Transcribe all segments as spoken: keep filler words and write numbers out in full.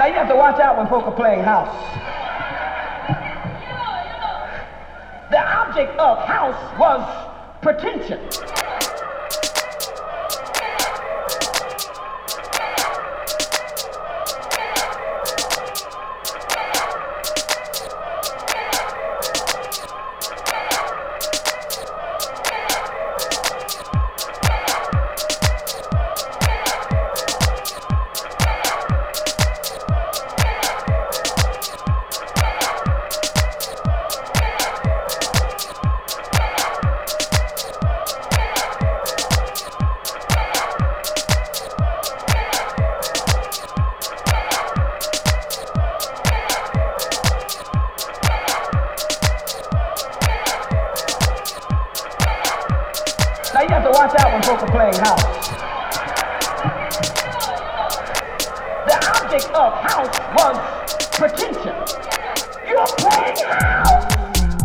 Now you have to watch out when folk are playing house. The object of house was pretension. Now you have to watch out when folk are playing house. The object of house was pretension. You're playing house.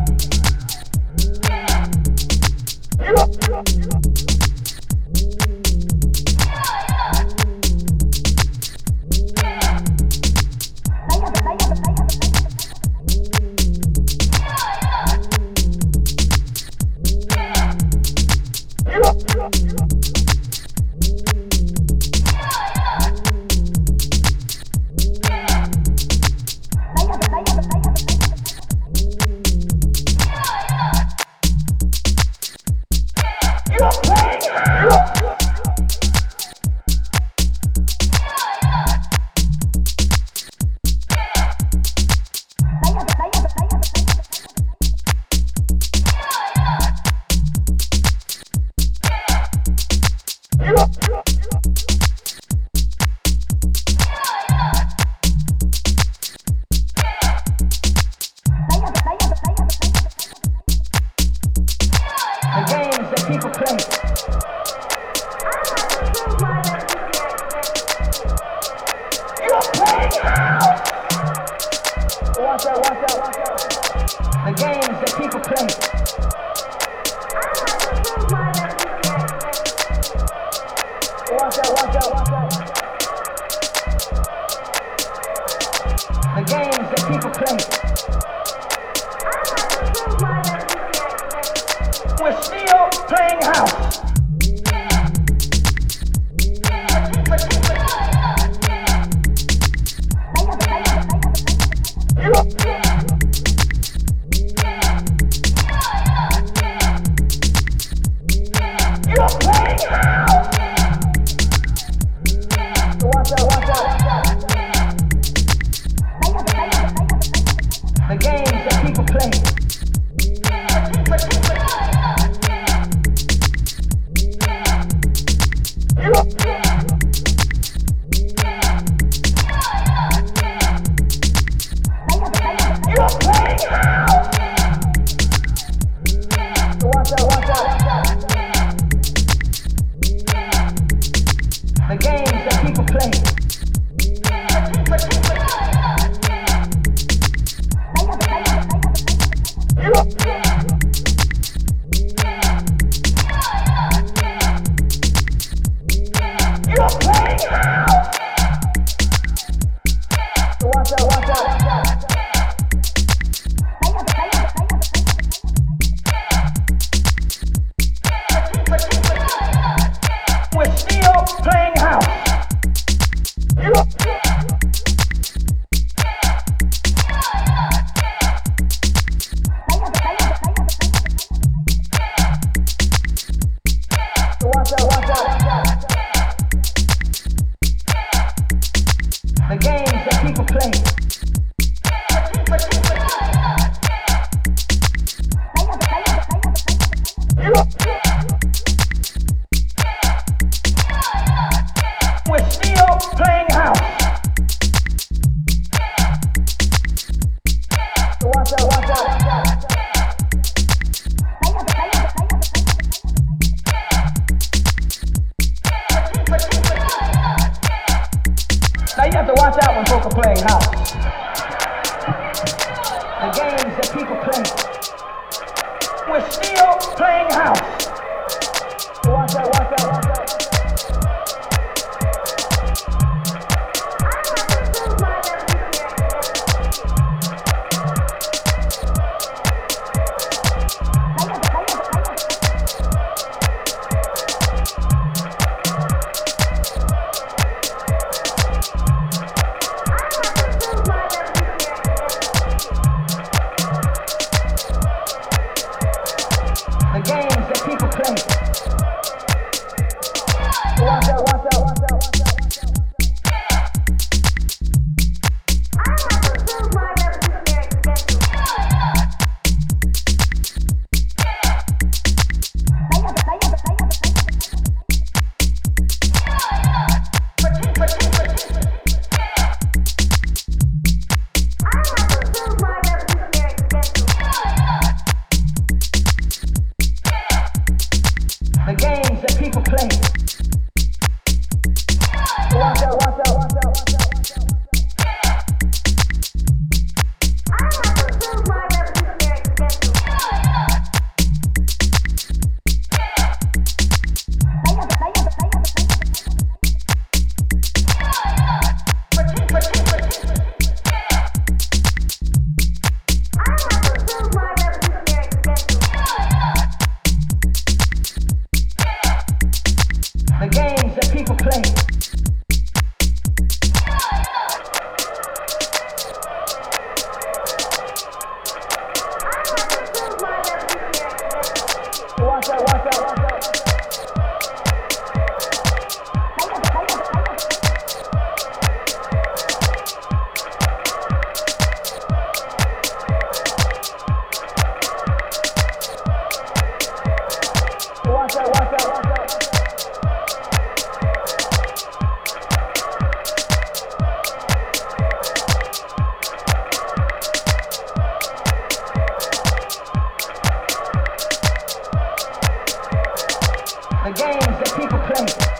You're, you're, you're. People play. You're playing house. Watch out, watch out, watch out. The games that people play. Watch out, watch out, watch out. The games that people play. We're still playing house. You're playing house. Watch out, watch out, watch out. The games that people play. Watch out. The games that people play.